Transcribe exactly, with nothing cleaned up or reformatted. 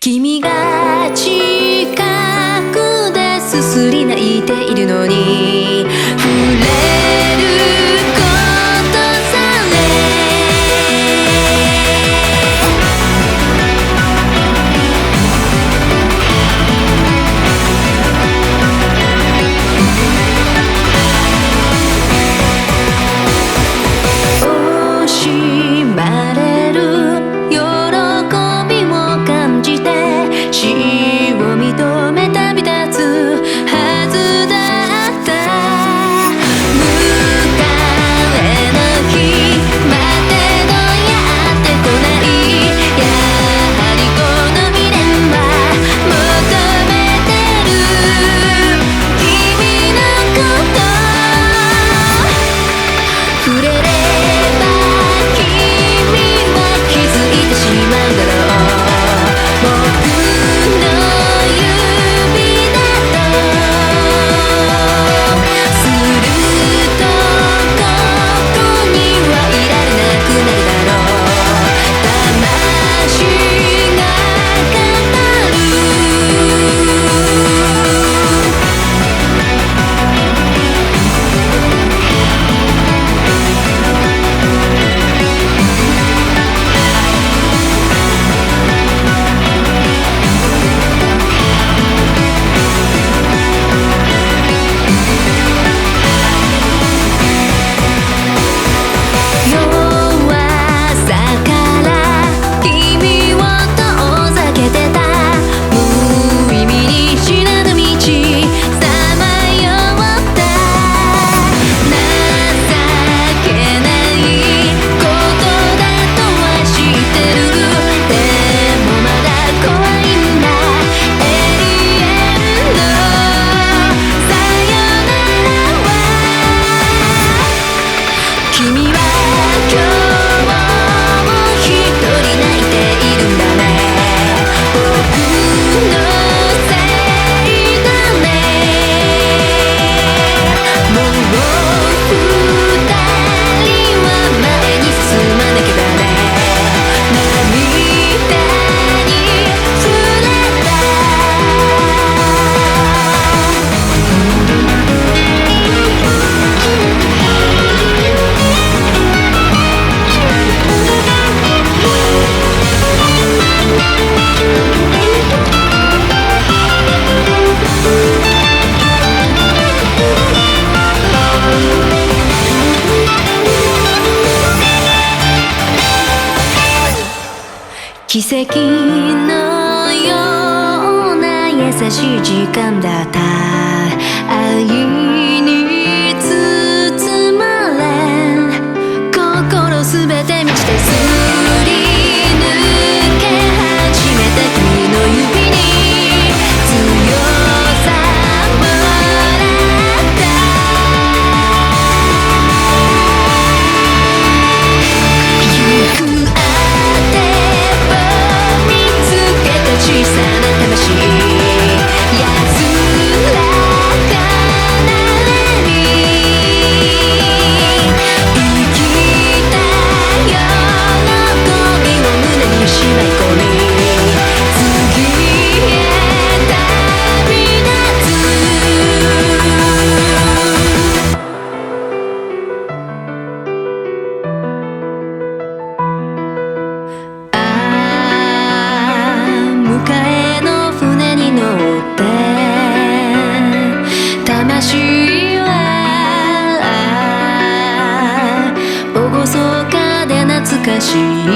君が近くですすり泣いているのに触れることさ惜しまれる喜びを感じて死を認め旅立つはずだった迎えの日までどやってこないやはりこの未練は求めてる君のこと触れれば君は気づいてしまうだろう僕の指だとするとここにはいられなくなるだろう魂が語る弱さから君を遠ざけてた無意味に知らぬ道さまよった情けないことだとは知ってるでもまだ怖いんだ永遠のさよならは君は今日も一人泣いているんだね僕のせいだねもう二人は前に進まなきゃだね涙に触れた奇跡のような優しい時間だった愛に包まれ心すべて満ちてすり抜け始めた君の指に強さもらった行くあてを見つけた小さな魂安らかなれに生きた喜びを胸にしまい込み次へ旅立つああ迎えの船に乗って魂は厳かで懐かしい